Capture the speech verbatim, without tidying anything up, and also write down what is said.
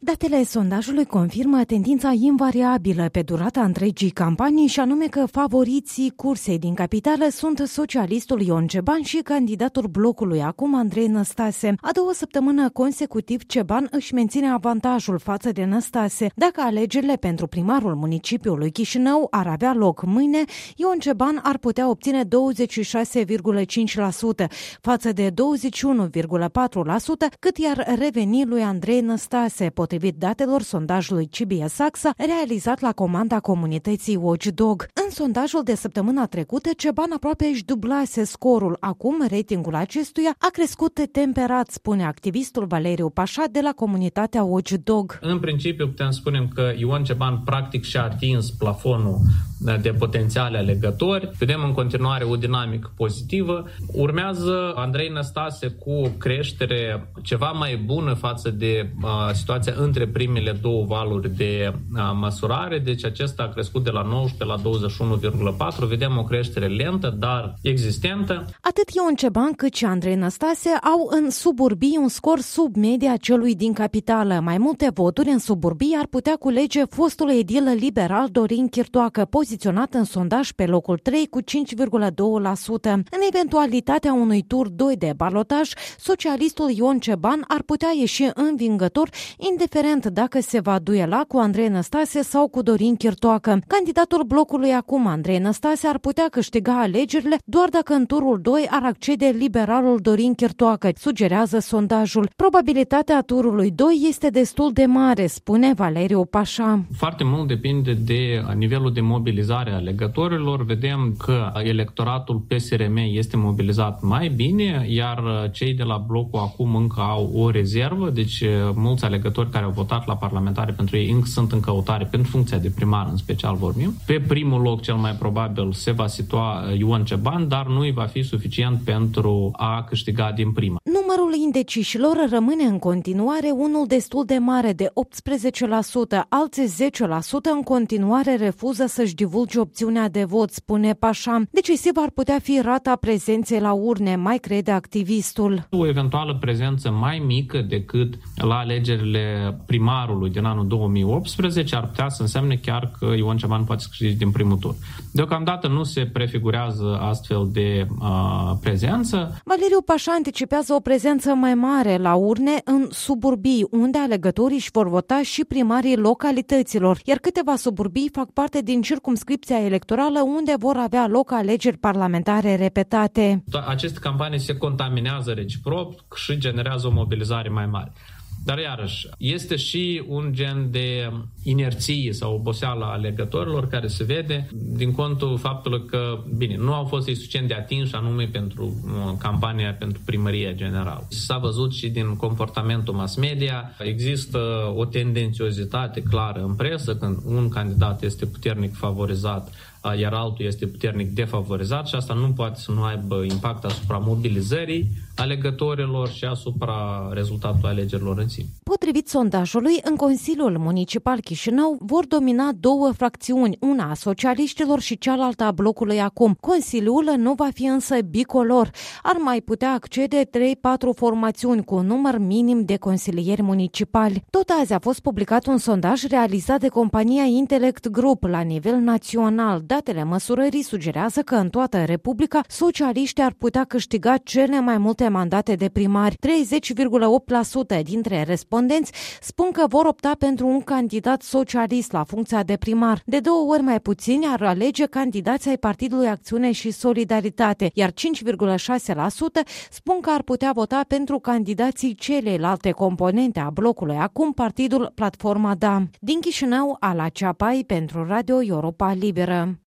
Datele sondajului confirmă tendința invariabilă pe durata întregii campanii și anume că favoriții cursei din capitală sunt socialistul Ion Ceban și candidatul blocului acum Andrei Năstase. A doua săptămână consecutiv Ceban își menține avantajul față de Năstase. Dacă alegerile pentru primarul municipiului Chișinău ar avea loc mâine, Ion Ceban ar putea obține douăzeci și șase virgulă cinci la sută față de douăzeci și unu virgulă patru la sută cât i-ar reveni lui Andrei Năstase, potrivit datelor sondajului C B S A X A realizat la comanda comunității Watchdog. În sondajul de săptămâna trecută, Ceban aproape își dublase scorul. Acum, ratingul acestuia a crescut temperat, spune activistul Valeriu Pașa de la comunitatea Watchdog. În principiu putem spune că Ion Ceban practic și-a atins plafonul de potențiale alegători. Vedem în continuare o dinamică pozitivă. Urmează Andrei Năstase cu o creștere ceva mai bună față de uh, situația între primele două valuri de uh, măsurare. Deci acesta a crescut de la nouăsprezece la douăzeci și unu virgulă patru. Vedem o creștere lentă, dar existentă. Atât Ion Ceban cât și Andrei Năstase au în suburbii un scor sub media celui din capitală. Mai multe voturi în suburbii ar putea culege fostul edil liberal Dorin Chirtoacă, poziționat în sondaj pe locul trei cu cinci virgulă doi la sută. În eventualitatea unui tur doi de balotaj, socialistul Ion Ceban ar putea ieși învingător, indiferent dacă se va duela cu Andrei Năstase sau cu Dorin Chirtoacă. Candidatul blocului acum, Andrei Năstase, ar putea câștiga alegerile doar dacă în turul doi ar accede liberalul Dorin Chirtoacă, sugerează sondajul. Probabilitatea turului doi este destul de mare, spune Valeriu Pașa. Foarte mult depinde de nivelul de mobilizare a alegătorilor. Vedem că electoratul P S R M este mobilizat mai bine, iar cei de la blocul acum încă au o rezervă, deci mulți alegători care au votat la parlamentare pentru ei încă sunt în căutare pentru funcția de primar, în special vorbim. Pe primul loc, cel mai probabil, se va situa Ion Ceban, dar nu îi va fi suficient pentru a câștiga din prima. Numărul indecișilor rămâne în continuare unul destul de mare, de optsprezece la sută. Alții zece la sută în continuare refuză să-și divulge opțiunea de vot, spune Pașa. Decisiv ar putea fi rata prezenței la urne, mai crede activistul. O eventuală prezență mai mică decât la alegerile primarului din anul două mii optsprezece ar putea să însemne chiar că Ion Ceban poate să câștige din primul tur. Deocamdată nu se prefigurează astfel de uh, prezență. Valeriu Pașa anticipează o prezență mai mare la urne în suburbii, unde alegătorii își vor vota și primarii localităților, iar câteva suburbii fac parte din circumscripția electorală unde vor avea loc alegeri parlamentare repetate. Aceste campanii se contaminează reciproc și generează o mobilizare mai mare. Dar iarăși, este și un gen de inerție sau oboseală a alegătorilor care se vede din contul faptului că, bine, nu au fost suficient de atinși anume pentru campania pentru primăria generală. S-a văzut și din comportamentul mass media, există o tendențiozitate clară în presă când un candidat este puternic favorizat, iar altul este puternic defavorizat și asta nu poate să nu aibă impact asupra mobilizării alegătorilor și asupra rezultatului alegerilor în sine. Potrivit sondajului, în Consiliul Municipal Chișinău vor domina două fracțiuni, una a socialiștilor și cealaltă a blocului acum. Consiliul nu va fi însă bicolor. Ar mai putea accede trei patru formațiuni cu un număr minim de consilieri municipali. Tot azi a fost publicat un sondaj realizat de compania Intellect Group la nivel național. Datele măsurării sugerează că în toată Republica socialiștii ar putea câștiga cele mai multe mandate de primari. treizeci virgulă opt la sută dintre respondenți spun că vor opta pentru un candidat socialist la funcția de primar. De două ori mai puțini ar alege candidații ai Partidului Acțiune și Solidaritate, iar cinci virgulă șase la sută spun că ar putea vota pentru candidații celelalte componente a blocului acum, Partidul Platforma Da. Din Chișinău, Ala Ceapai pentru Radio Europa Liberă.